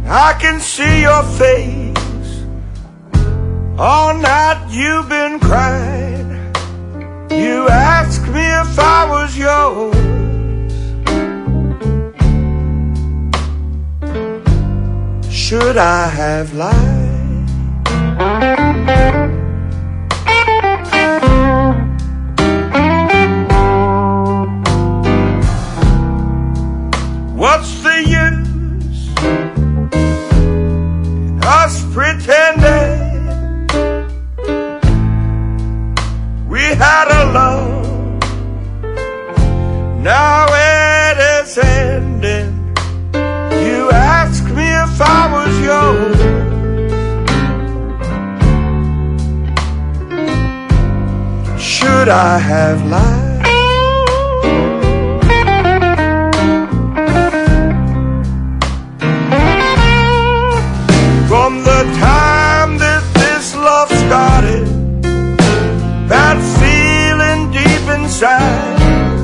I can see your face. All night you've been crying. You asked me if I was yours. Should I have lied? What's the use in us pretending we had a love? Now it is ending. You asked me if I was yours. Should I have lied? From the time that this love started, that feeling deep inside,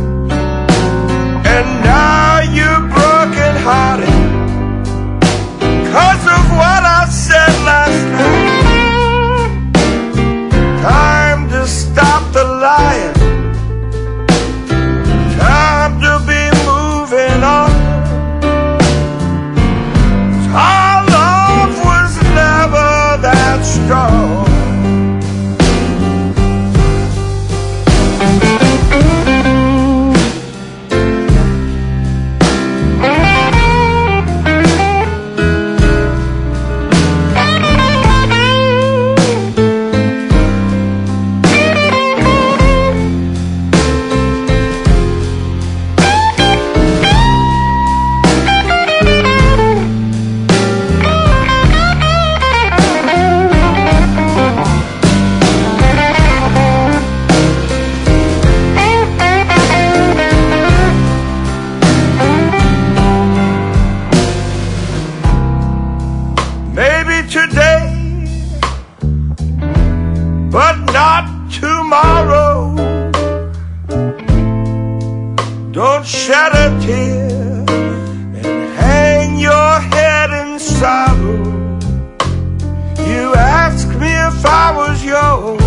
and now you're broken hearted 'cause of what I said last night. Time to stop the lying. Time to be moving on. Our love was never that strong. Maybe today, but not tomorrow. Don't shed a tear and hang your head in sorrow. You asked me if I was yours.